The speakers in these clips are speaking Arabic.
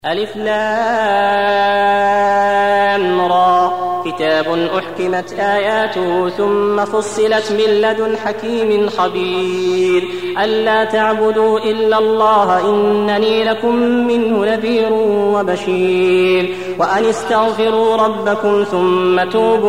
ألف لام را كتاب أحكمت آياته ثم فصلت من لدن حكيم خبير ألا تعبدوا إلا الله إنني لكم منه نذير وبشير وأن استغفروا ربكم ثم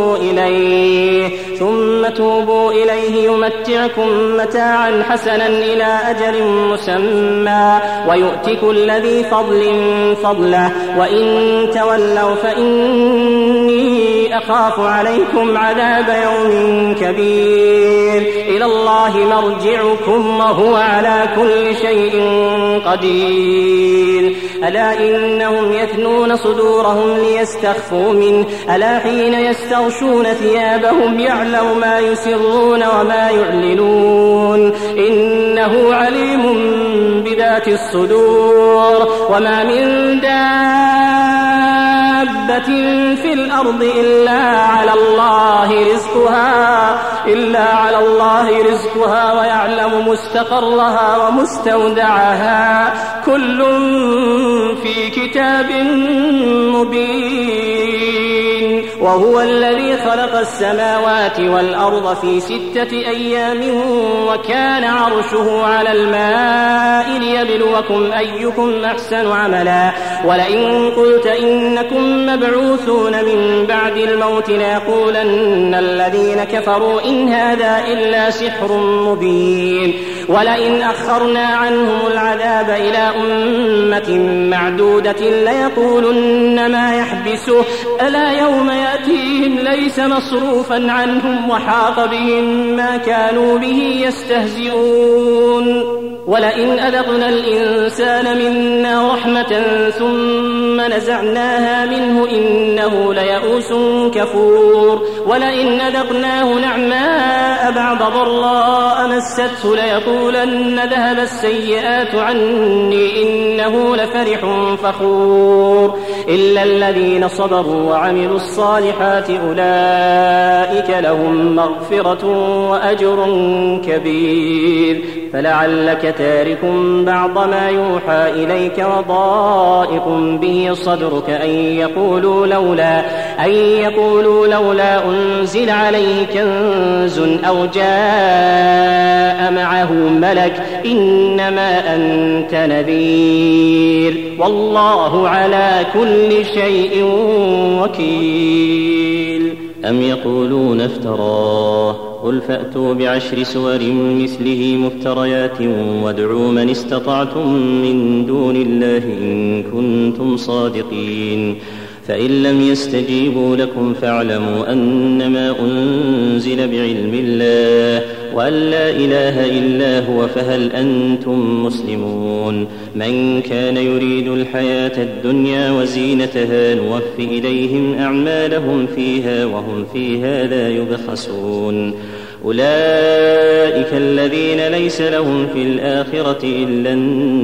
توبوا إليه يمتعكم متاعا حسنا إلى أجل مسمى ويؤت كل ذي فضل فضله وإن تولوا فإني أخاف عليكم عذاب يوم كبير إلى الله مرجعكم وهو على كل شيء قدير ألا إنهم يثنون صدورهم ليستخفوا منه ألا حين يستغشون ثيابهم يعلم ما يسرون وما يعلنون إنه عليم بذات الصدور وما من دابة في الأرض إلا على الله رزقها ويعلم مستقرها ومستودعها كل في كتاب مبين وهو الذي خلق السماوات والأرض في 6 أيام وكان عرشه على الماء ليبلوكم أيكم أحسن عملا ولئن قلت إنكم مبعوثون من بعد الموت ليقولن الذين كفروا إن هذا إلا سحر مبين ولئن أخرنا عنهم العذاب إلى أمة معدودة ليقولن ما يحبسه ألا يوم يأتيهم ليس مصروفا عنهم وحاق بهم ما كانوا به يستهزئون ولئن أذقنا الإنسان منا رحمة ثم نزعناها منه إنه ليئوس كفور ولئن أذقناه نعماء بعد ضراء مسته ليقولن ذهب السيئات عني إنه لفرح فخور إلا الذين صبروا وعملوا الصالحات أولئك لهم مغفرة وأجر كبير فلعلك تارك بعض ما يوحى إليك وضائق به صدرك أن يقولوا لولا أنزل عليه كنز أو جاء معه ملك إنما أنت نذير والله على كل شيء وكيل أم يقولون افتراه قل فأتوا ب10 سور مثله مفتريات وادعوا من استطعتم من دون الله إن كنتم صادقين فإن لم يستجيبوا لكم فاعلموا أنما أنزل بعلم الله وأن لا إله إلا هو فهل أنتم مسلمون من كان يريد الحياة الدنيا وزينتها نوف إليهم أعمالهم فيها وهم فيها لا يبخسون أولئك الذين ليس لهم في الآخرة إلا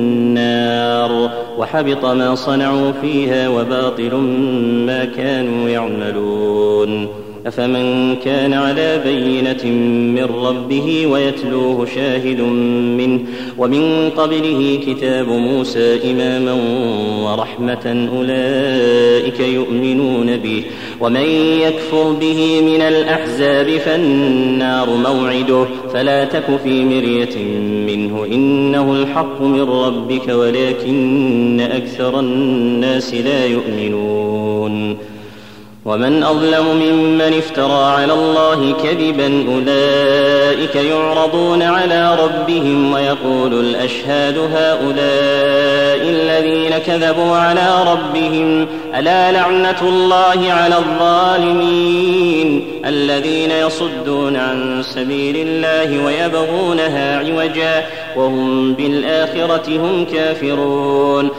النار وحبط ما صنعوا فيها وباطل ما كانوا يعملون أفمن كان على بينة من ربه ويتلوه شاهد منه ومن قبله كتاب موسى إماما ورحمة أولئك يؤمنون به ومن يكفر به من الأحزاب فالنار موعده فلا تك في مرية منه إنه الحق من ربك ولكن أكثر الناس لا يؤمنون ومن أظلم ممن افترى على الله كذبا أولئك يعرضون على ربهم ويقول الأشهاد هؤلاء الذين كذبوا على ربهم ألا لعنة الله على الظالمين الذين يصدون عن سبيل الله ويبغونها عوجا وهم بالآخرة هم كافرون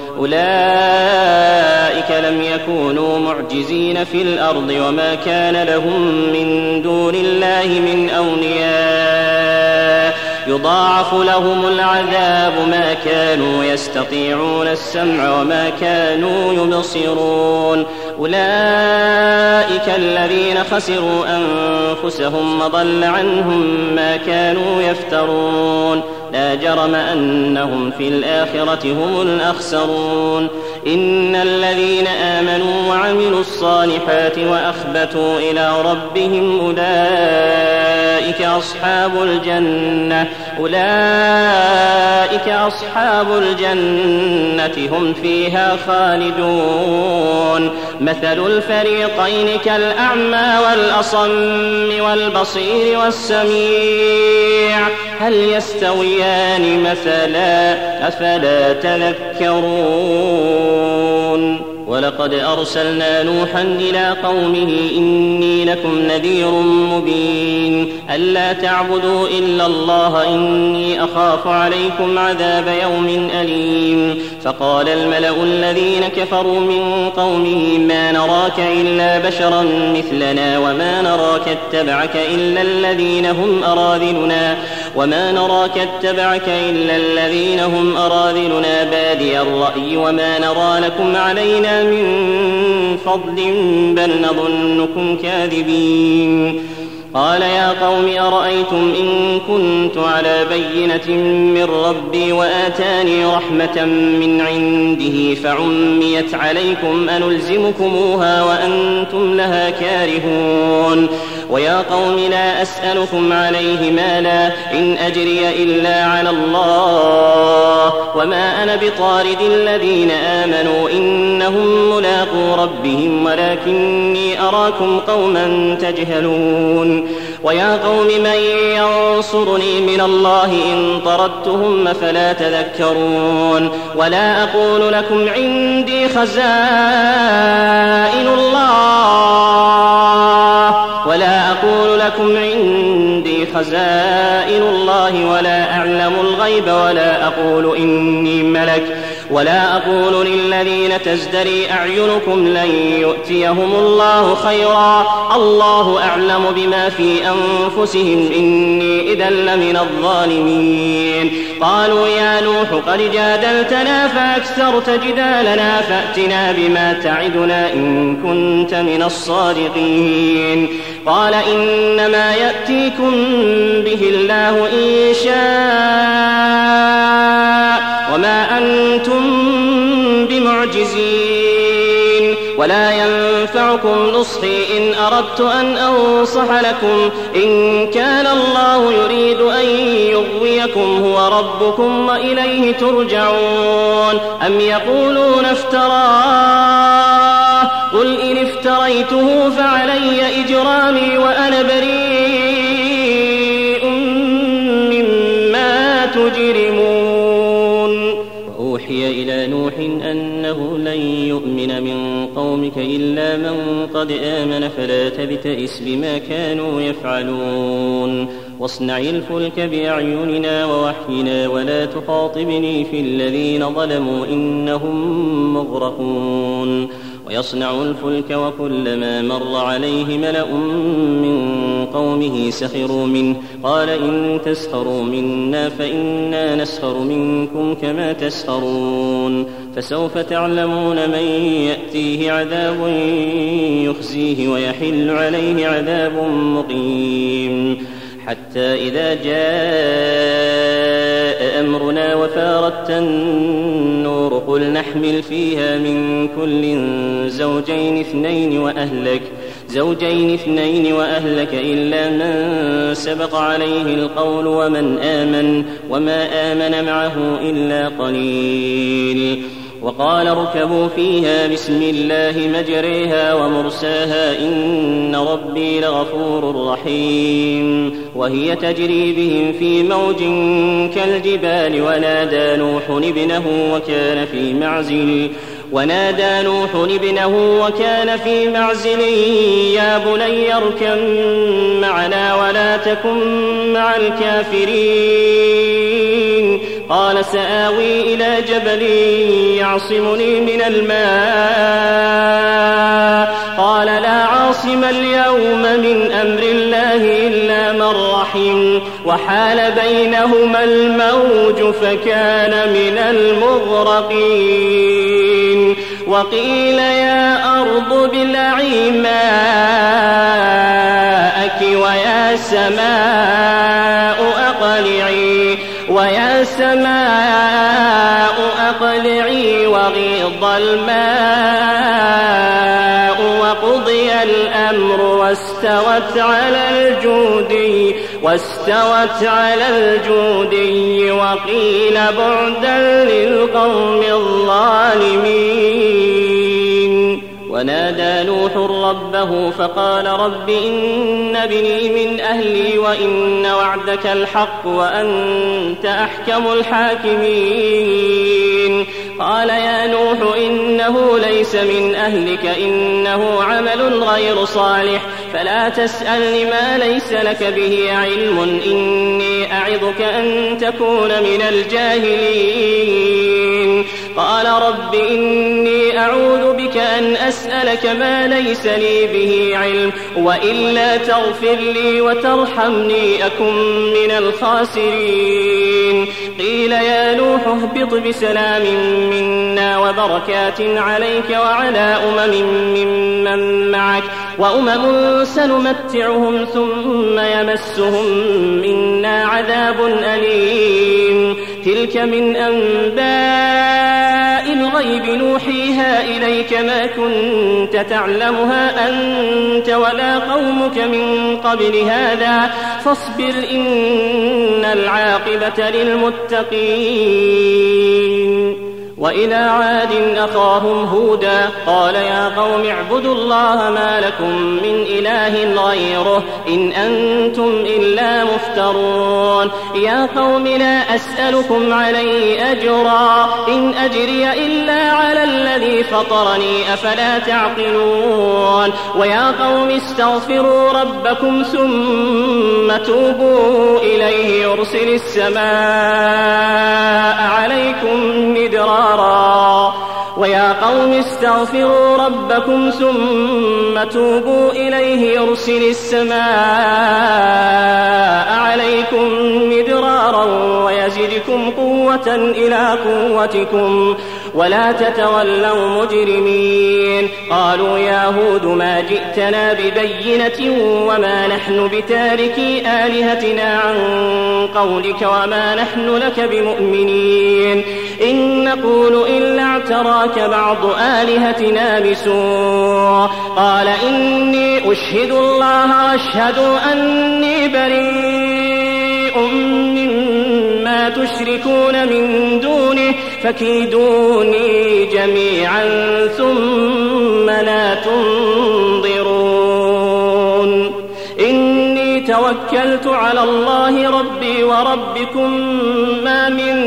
أولئك لم يكونوا معجزين في الأرض وما كان لهم من دون الله من أولياء يضاعف لهم العذاب ما كانوا يستطيعون السمع وما كانوا يبصرون أولئك الذين خسروا أنفسهم وضل عنهم ما كانوا يفترون لا جرم أنهم في الآخرة هم الأخسرون إن الذين آمنوا وعملوا الصالحات وأخبتوا إلى ربهم أولئك أصحاب الجنة هم فيها خالدون مثل الفريقين كالأعمى والأصم والبصير والسميع هل يستويان مثلا أفلا تذكرون ولقد أرسلنا نوحا إلى قومه إني لكم نذير مبين ألا تعبدوا إلا الله إني أخاف عليكم عذاب يوم أليم فقال الملأ الذين كفروا من قومه ما نراك إلا بشرا مثلنا وما نراك اتبعك إلا الذين هم أراذلنا بادي الرأي وما نرى لكم علينا من فضل بل نظنكم كاذبين قال يا قوم أرأيتم إن كنت على بينة من ربي وآتاني رحمة من عنده فعميت عليكم أنلزمكموها وأنتم لها كارهون ويا قوم لا أسألكم عليه مالا إن أجري إلا على الله وما أنا بطارد الذين آمنوا إنهم ملاقو ربهم ولكني أراكم قوما تجهلون ويا قوم من ينصرني من الله إن طردتهم فلا تذكرون ولا أقول لكم عندي خزائن الله ولا أعلم الغيب ولا أقول إني ملك ولا أقول للذين تزدري أعينكم لن يؤتيهم الله خيرا الله أعلم بما في أنفسهم إني إذا لمن الظالمين قالوا يا نوح قد جادلتنا فأكثرت جدالنا فأتنا بما تعدنا إن كنت من الصادقين قال إنما يأتيكم به الله إن شاء وما أنتم بمعجزين ولا ينفعكم نصحي إن أردت أن أنصح لكم إن كان الله يريد أن يغويكم هو ربكم وإليه ترجعون أم يقولون افتراه قل إن افتريته فعلي إجرامي وأنا بريء مما تجرمون وأوحي إلى نوح أنه لن يؤمن من قومك إلا من قد آمن فلا تبتئس بما كانوا يفعلون واصنع الفلك بأعيننا ووحينا ولا تخاطبني في الذين ظلموا إنهم مغرقون ويصنع الفلك وكلما مر عليه ملأ من قومه سخروا منه قال إن تسخروا منا فإنا نسخر منكم كما تسخرون فسوف تعلمون من يأتيه عذاب يخزيه ويحل عليه عذاب مقيم حتى إذا جاء أمرنا وفارت النور قل نحمل فيها من كل زوجين اثنين وأهلك إلا من سبق عليه القول ومن آمن وما آمن معه إلا قليل وقال اركبوا فيها بسم الله مجريها ومرساها إن ربي لغفور رحيم وهي تجري بهم في موج كالجبال ونادى نوح ابنه وكان في معزل يا بني اركب معنا ولا تكن مع الكافرين قال سآوي إلى جبل يعصمني من الماء قال لا عاصم اليوم من أمر الله إلا من رحم وحال بينهما الموج فكان من المغرقين وقيل يا أرض ابلعي ماءك ويا سماء أقلعي ويا سماء أقلعي وغيض الماء وقضي الأمر واستوت على الجودي وقيل بعدا للقوم الظالمين. ونادى نوح ربه فقال رب إن ابني من أهلي وإن وعدك الحق وأنت أحكم الحاكمين. قال يا نوح إنه ليس من أهلك إنه عمل غير صالح فلا تسألني ما ليس لك به علم إني أعظك أن تكون من الجاهلين. قال رب إني أعوذ بك أن أسألك ما ليس لي به علم وإلا تغفر لي وترحمني أكن من الخاسرين. قيل يا نوح اهبط بسلام منا وبركات عليك وعلى ممن معك وأمم سنمتعهم ثم يمسهم منا عذاب أليم. تلك من أنباء الغيب نوحيها إليك ما كنت تعلمها أنت ولا قومك من قبل هذا فاصبر إن العاقبة للمتقين. وإلى عاد أخاهم هودا قال يا قوم اعبدوا الله ما لكم من إله غيره إن أنتم إلا مفترون. يا قوم لا أسألكم عليه أجرا إن أجري إلا على الذي فطرني أفلا تعقلون. ويا قوم استغفروا ربكم ثم توبوا إليه يرسل السماء عليكم مدرارا. ويا قوم استغفروا ربكم ثم توبوا إليه يرسل السماء عليكم مدرارا ويزدكم قوة إلى قوتكم ولا تتولوا مجرمين. قالوا يا هود ما جئتنا ببينة وما نحن بتاركي آلهتنا عن قولك وما نحن لك بمؤمنين إن نقول إلا اعتراك بعض آلهتنا بسوء. قال إني أشهد الله واشهدوا أني بريء مما تشركون من دونه فكيدوني جميعا ثم لا تنظرون. إني توكلت على الله ربي وربكم ما من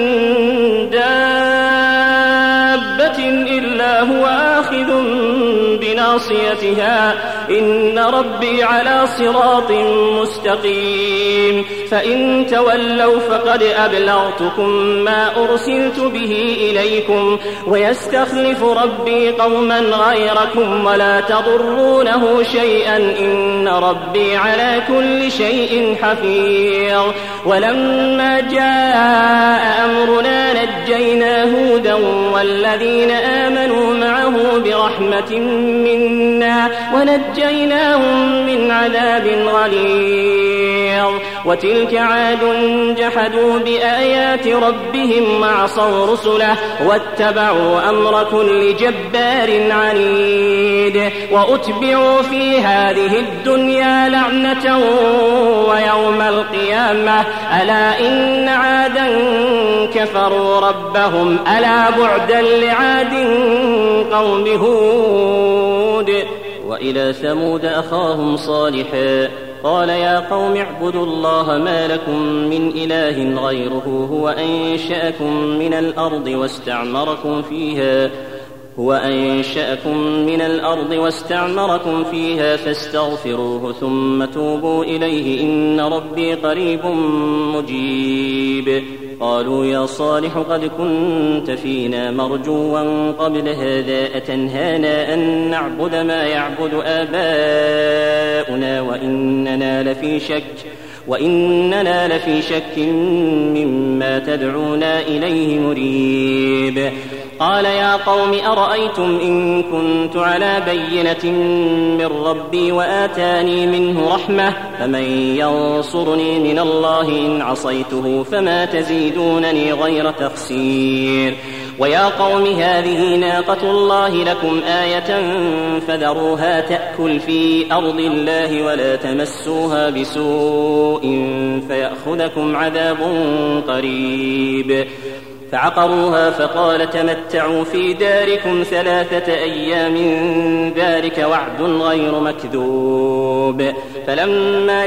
دابة إلا هو آخذ بناصيتها إن ربي على صراط مستقيم. فإن تولوا فقد أبلغتكم ما أرسلت به إليكم ويستخلف ربي قوما غيركم ولا تضرونه شيئا إن ربي على كل شيء حفيظ. ولما جاء أمرنا نجينا هودا والذين آمنوا معه برحمة منا ونجيناهم من عذاب غليظ. وتلك عاد جحدوا بآيات ربهم وعصوا رسله واتبعوا أمر كل جبار عنيد. وأتبعوا في هذه الدنيا لعنة ويوم القيامة ألا إن عادا كفروا ربهم ألا بعدا لعاد قوم هود. وإلى ثمود أخاهم صالحا قال يا قوم اعبدوا الله ما لكم من إله غيره هو أنشأكم من الأرض واستعمركم فيها فاستغفروه ثم توبوا إليه إن ربي قريب مجيب. قالوا يا صالح قد كنت فينا مرجوا قبل هذا أتنهانا أن نعبد ما يعبد آباؤنا وإننا لفي شك مما تدعونا إليه مريب. قال يا قوم أرأيتم إن كنت على بينة من ربي وآتاني منه رحمة فمن ينصرني من الله إن عصيته فما تزيدونني غير تخسير ويا قوم هذه ناقة الله لكم آية فذروها تأكل في أرض الله ولا تمسوها بسوء فيأخذكم عذاب قريب فعقروها فقال تمتعوا في داركم 3 أيام ذلك وعد غير مكذوب فلما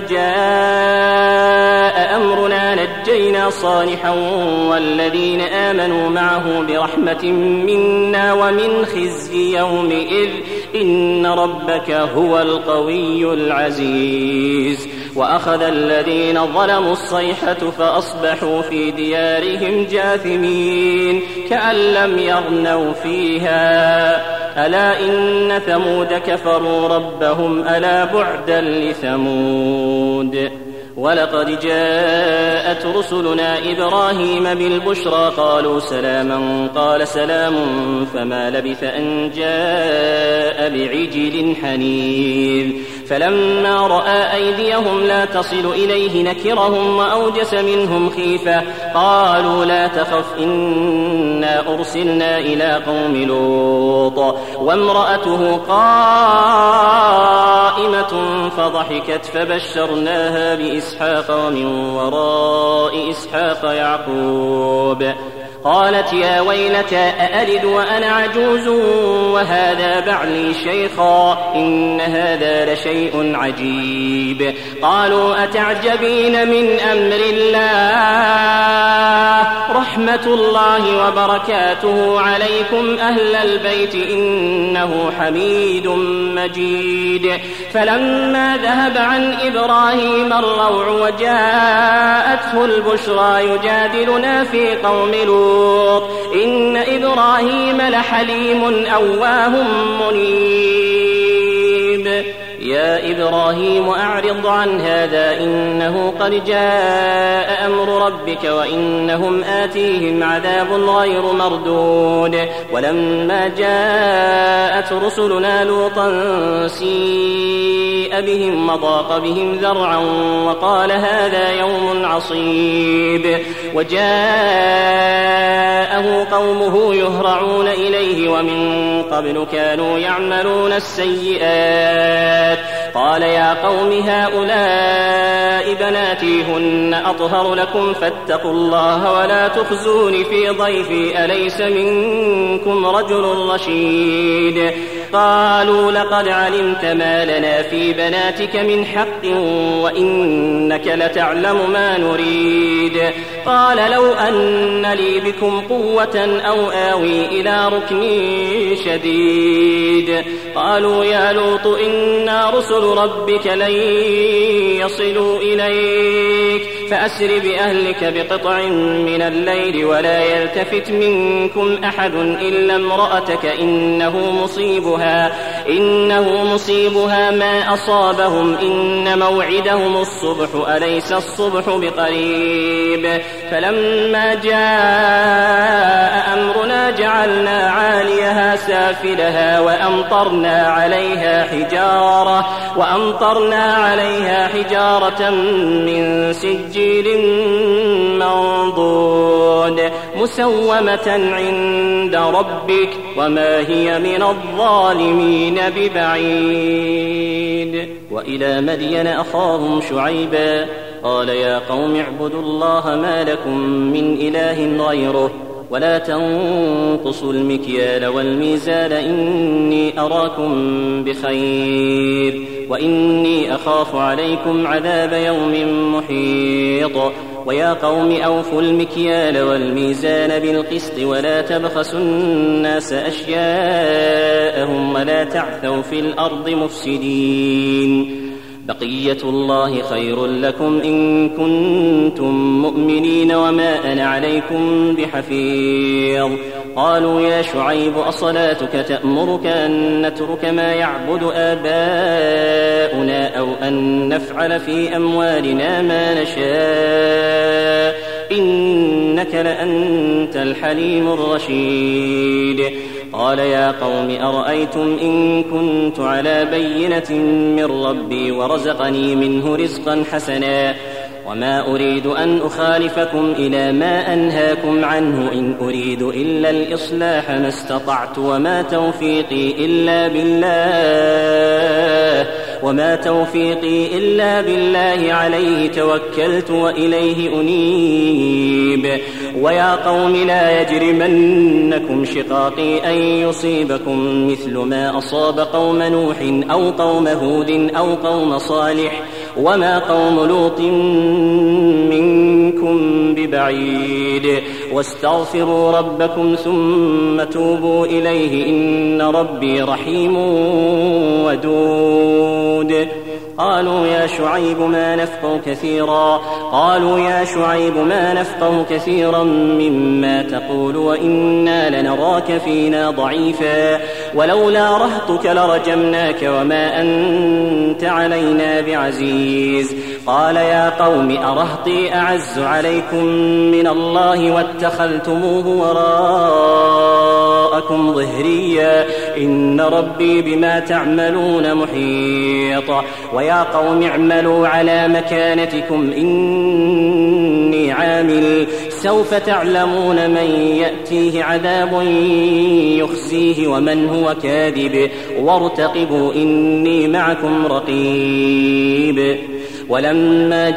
جاء أمرنا نجينا صالحا والذين آمنوا معه برحمة منا ومن خزي يومئذ إن ربك هو القوي العزيز وأخذ الذين ظلموا الصيحة فأصبحوا في ديارهم جاثمين كأن لم يغنوا فيها ألا إن ثمود كفروا ربهم ألا بعدا لثمود ولقد جاءت رسلنا إبراهيم بالبشرى قالوا سلاما قال سلام فما لبث أن جاء بعجل حنيذ فلما رأى أيديهم لا تصل إليه نكرهم وأوجس منهم خيفة قالوا لا تخف إنا أرسلنا إلى قوم لوط وامرأته قائمة فضحكت فبشرناها بإسحاق ومن وراء إسحاق يعقوب قالت يا ويلتى أألد وأنا عجوز وهذا بعلي شيخا إن هذا لشيء عجيب قالوا أتعجبين من أمر الله رحمة الله وبركاته عليكم أهل البيت إنه حميد مجيد فلما ذهب عن إبراهيم الروع وجاءته البشرى يجادلنا في قوم لوط إن إبراهيم لحليم أواه منيب يا إبراهيم أعرض عن هذا إنه قد جاء أمر ربك وإنهم آتيهم عذاب غير مردود ولما جاءت رسلنا لوطا سيء بهم وضاق بهم ذرعا وقال هذا يوم عصيب وجاءه قومه يهرعون إليه ومن قبل كانوا يعملون السيئات قال يا قوم هؤلاء بناتي هن أطهر لكم فاتقوا الله ولا تخزون في ضيفي أليس منكم رجل رشيد قالوا لقد علمت ما لنا في بناتك من حق وإنك لتعلم ما نريد قال لو أن لي بكم قوة أو آوي إلى ركن شديد قالوا يا لوط إنا رسل ربك لن يصلوا إليك فأسر بأهلك بقطع من الليل ولا يلتفت منكم أحد إلا امرأتك إنه مصيبها ما أصابهم إن موعدهم الصبح أليس الصبح بقريب فلما جاء أمرنا جعلنا عاليها سافلها وأمطرنا عليها حجارة من سجيل منضود مسومة عند ربك وما هي من الظالمين ببعيد وإلى مدين أخاهم شعيبا قال يا قوم اعبدوا الله ما لكم من إله غيره ولا تنقصوا المكيال والميزان إني أراكم بخير وإني أخاف عليكم عذاب يوم محيط ويا قوم أوفوا المكيال والميزان بالقسط ولا تبخسوا الناس أشياءهم ولا تعثوا في الأرض مفسدين بقية الله خير لكم إن كنتم مؤمنين وما أنا عليكم بحفيظ قالوا يا شعيب أصلاتك تأمرك أن نترك ما يعبد آباؤنا أو أن نفعل في أموالنا ما نشاء إنك لأنت الحليم الرشيد. قال يا قوم أرأيتم إن كنت على بينة من ربي ورزقني منه رزقا حسنا وما أريد أن أخالفكم إلى ما أنهاكم عنه إن أريد إلا الإصلاح ما استطعت وما توفيقي إلا بالله عليه توكلت وإليه أنيب. ويا قوم لا يجرمنكم شقاقي أن يصيبكم مثل ما أصاب قوم نوح أو قوم هود أو قوم صالح وما قوم لوط منكم ببعيد. واستغفروا ربكم ثم توبوا إليه إن ربي رحيم ودود. قالوا يا شعيب ما نفقه كثيرا مما تقول وإنا لنراك فينا ضعيفا ولولا رهطك لرجمناك وما أنت علينا بعزيز. قال يا قوم أرهطي أعز عليكم من الله واتخذتموه وراءكم ظهريا إن ربي بما تعملون محيط. ويا قوم اعملوا على مكانتكم إني عامل سوف تعلمون من يأتيه عذاب يخزيه ومن هو كاذب وارتقبوا إني معكم رقيب. ولما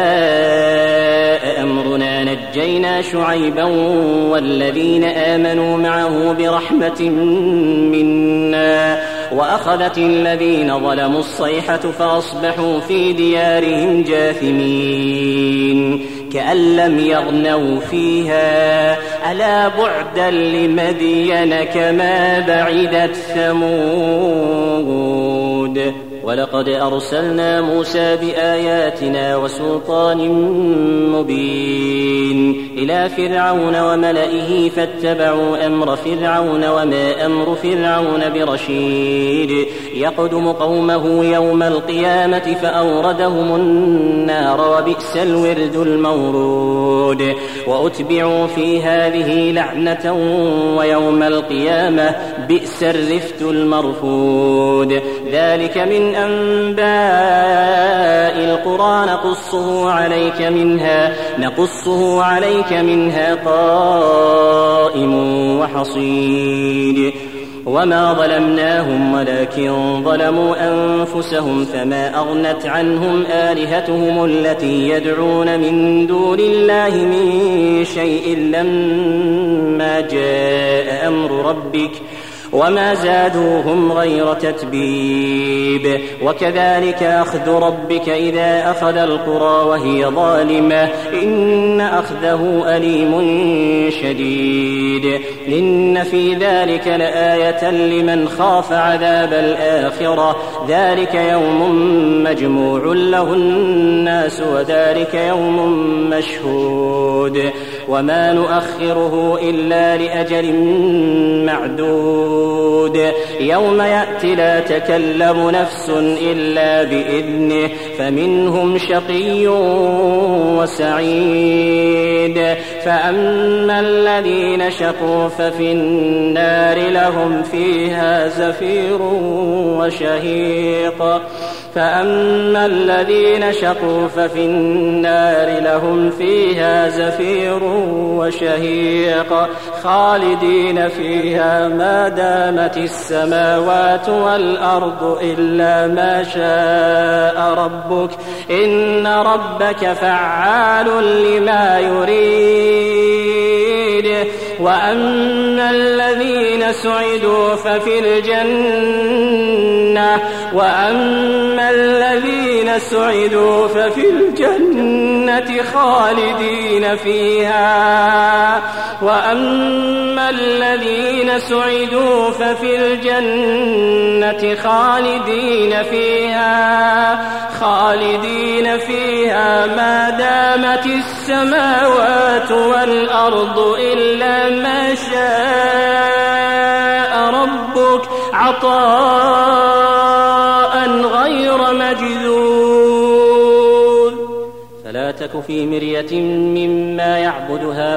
جاء أمرنا نجينا شعيبا والذين آمنوا معه برحمة منا وأخذت الذين ظلموا الصيحة فأصبحوا في ديارهم جاثمين كأن لم يغنوا فيها ألا بعدا لمدين كما بعدت ثمود. ولقد أرسلنا موسى بآياتنا وسلطان مبين إلى فرعون وملئه فاتبعوا أمر فرعون وما أمر فرعون برشيد. يقدم قومه يوم القيامة فأوردهم النار وبئس الورد المورود. وأتبعوا في هذه لعنة ويوم القيامة بئس الرفد المرفود. ذلك من أنباء القرى نقصه عليك منها قائم وحصيد. وما ظلمناهم ولكن ظلموا أنفسهم فما أغنت عنهم آلهتهم التي يدعون من دون الله من شيء لما جاء أمر ربك وما زادوهم غير تتبيب. وكذلك أخذ ربك إذا أخذ القرى وهي ظالمة إن أخذه أليم شديد. إن في ذلك لآية لمن خاف عذاب الآخرة ذلك يوم مجموع له الناس وذلك يوم مشهود. وما نؤخره إلا لأجل معدود. يوم يأتي لا تكلم نفس إلا بإذنه فمنهم شقي وسعيد. فأما الذين شقوا ففي النار لهم فيها زفير وشهيق. فأما الذين شقوا ففي النار لهم فيها زفير وشهيق خالدين فيها ما دامت السماوات والأرض إلا ما شاء ربك إن ربك فعال لما يريد. وأما الذين سعدوا ففي الجنة خالدين فيها. وأما الذين سعدوا ففي الجنة خالدين فيها ما دامت السماوات والأرض إلا ما شاء ربك عطاء غير مجذوذ. فلا تك في مرية مما يعبد يعبد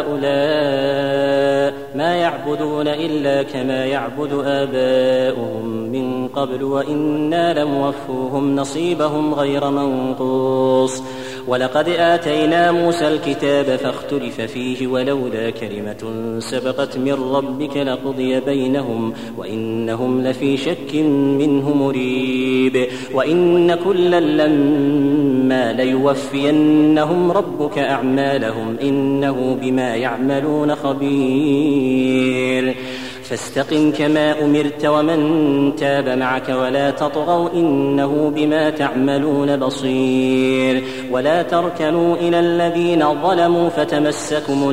هؤلاء ما يعبدون إلا كما يعبد آباؤهم من قبل وإنا لموفوهم نصيبهم غير منقوص ولقد آتينا موسى الكتاب فاختلف فيه ولولا كلمة سبقت من ربك لقضي بينهم وإنهم لفي شك منه مريب وإن كلا لما ليوفينهم ربك أعمالهم إنه بما يعملون خبير فاستقم كما أمرت ومن تاب معك ولا تطغوا إنه بما تعملون بصير ولا تركنوا إلى الذين ظلموا فتمسكم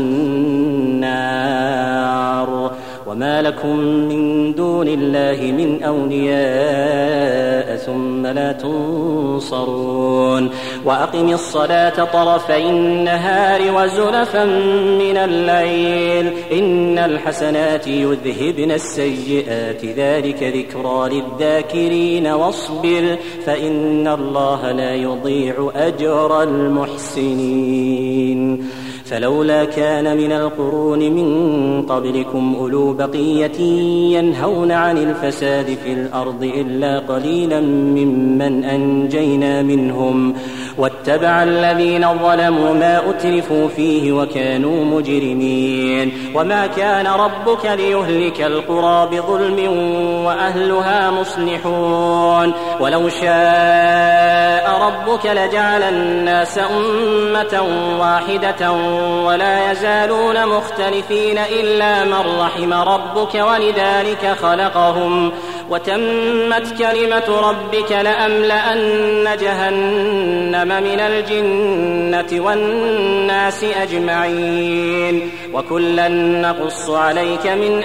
النار وما لكم من دون الله من أولياء ثم لا تنصرون وأقم الصلاة طرفي النهار وزلفا من الليل إن الحسنات يذهبن السيئات ذلك ذكرى للذاكرين واصبر فإن الله لا يضيع أجر المحسنين فلولا كان من القرون من قبلكم أولو بقية ينهون عن الفساد في الأرض إلا قليلا ممن أنجينا منهم واتبع الذين ظلموا ما أترفوا فيه وكانوا مجرمين وما كان ربك ليهلك القرى بظلم وأهلها مصلحون ولو شاء ربك لجعل الناس أمة واحدة ولا يزالون مختلفين إلا من رحم ربك ولذلك خلقهم وتمت كلمة ربك لأملأن جهنم من الجنة والناس أجمعين وكلا نقص عليك من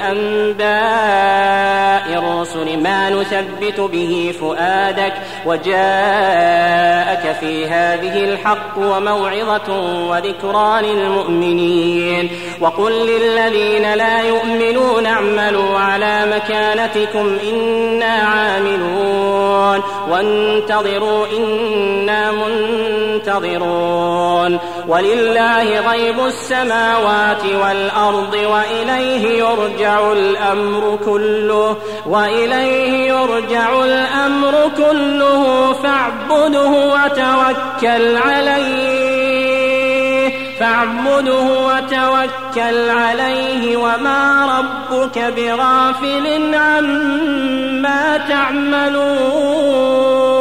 أنباء الرسل ما نثبت به فؤادك وجاءك في هذه الحق وموعظة وذكرى للمؤمنين وقل للذين لا يؤمنون اعملوا على مكانتكم إنا عاملون وانتظروا إنا منتظرون ولله غيب السماوات والأرض وإليه يرجع الأمر كله فاعبده وتوكل عليه وما ربك بغافل عما تعملون